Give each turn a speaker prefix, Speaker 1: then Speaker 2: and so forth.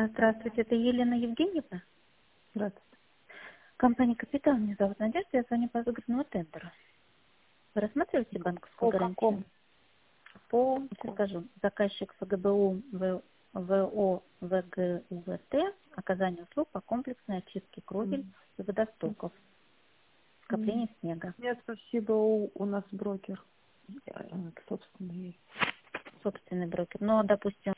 Speaker 1: Здравствуйте, это Елена Евгеньевна.
Speaker 2: Здравствуйте.
Speaker 1: Компания «Капитал», меня зовут Надежда, я звоню по выгодному тендеру. Вы рассматриваете банковскую
Speaker 2: По
Speaker 1: гарантию?
Speaker 2: какому? По
Speaker 1: Сейчас скажу. Заказчик ФГБУ ВО ВГУВТ, оказание услуг по комплексной очистке кровель и водостоков, скопление снега.
Speaker 2: Нет, спасибо, у нас брокер собственный есть.
Speaker 1: Собственный брокер. Но, допустим,